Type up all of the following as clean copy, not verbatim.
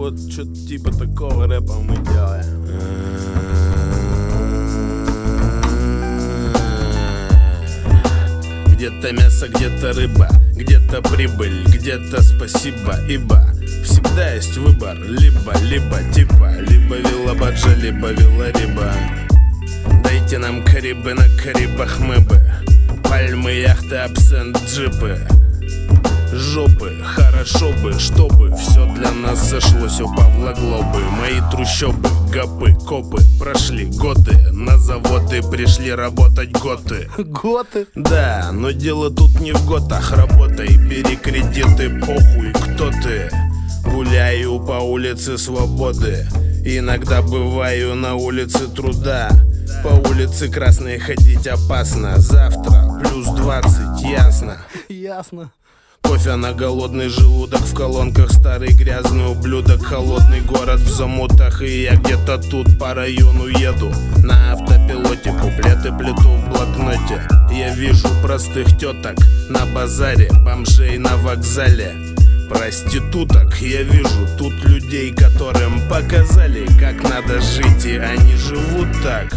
вот что-то типа такого рэпа мы делаем. Где-то мясо, где-то рыба, где-то прибыль, где-то спасибо, ибо всегда есть выбор, либо типа, либо вилла баджа, либо вилла риба. Дайте нам Карибы, на Карибах мы бы пальмы, яхты, абсент, джипы, жопы, хорошо бы, чтобы все для нас сошлось у Павла Глобы. Мои трущобы, гопы, копы, прошли годы, на заводы пришли работать готы. Готы? Да, но дело тут не в готах, работай, бери кредиты, похуй, кто ты. Гуляю по улице свободы, иногда бываю на улице труда. По улице красной ходить опасно, завтра плюс 20, ясно? Ясно. Кофе на голодный желудок, в колонках старый грязный ублюдок. Холодный город в замутах, и я где-то тут по району еду на автопилоте, куплеты плету в блокноте. Я вижу простых теток на базаре, бомжей на вокзале, проституток. Я вижу тут людей, которым показали, как надо жить, и они живут так.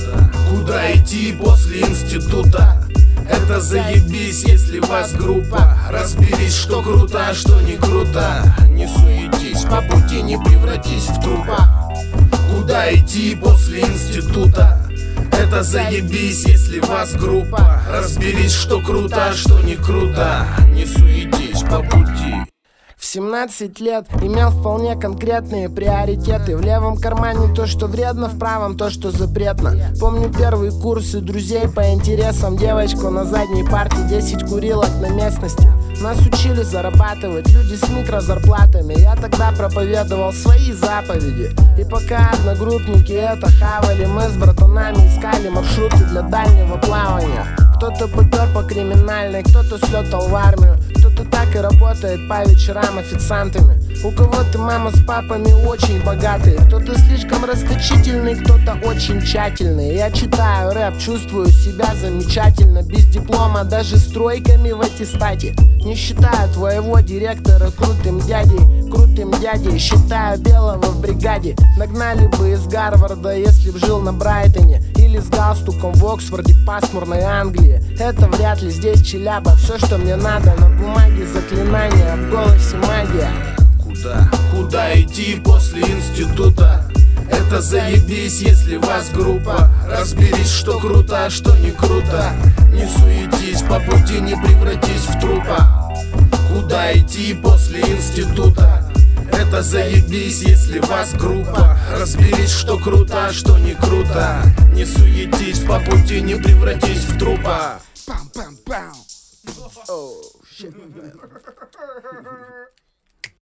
Куда идти после института? Это заебись, если вас группа. Разберись, что круто, а что не круто. Не суетись, по пути не превратись в трупа. Куда идти после института? Это заебись, если вас группа. Разберись, что круто, а что не круто. Не суетись, по пути. В 17 лет имел вполне конкретные приоритеты. В левом кармане то, что вредно, в правом то, что запретно. Помню первые курсы друзей по интересам. Девочку на задней парте, 10 курилок на местности. Нас учили зарабатывать люди с микрозарплатами. Я тогда проповедовал свои заповеди. И пока одногруппники это хавали, мы с братанами искали маршруты для дальнего плавания. Кто-то попер по криминальной, кто-то слетал в армию, кто-то так и работает по вечерам официантами. У кого-то мама с папами очень богатые, кто-то слишком расточительный, кто-то очень тщательный. Я читаю рэп, чувствую себя замечательно, без диплома, даже с тройками в аттестате. Не считаю твоего директора крутым дядей, считаю белого в бригаде. Нагнали бы из Гарварда, если б жил на Брайтоне, или с галстуком в Оксфорде в пасмурной Англии. Это вряд ли здесь Челяба, все, что мне надо, на бумаге заклинания, в голосе магия. Куда идти после института? Это заебись, если вас группа. Разберись, что круто, а что не круто. Не суетись, по пути не превратись в трупа. Куда идти после института? Это заебись, если вас группа. Разберись, что круто, а что не круто. Не суетись, по пути не превратись в трупа. Oh, shit.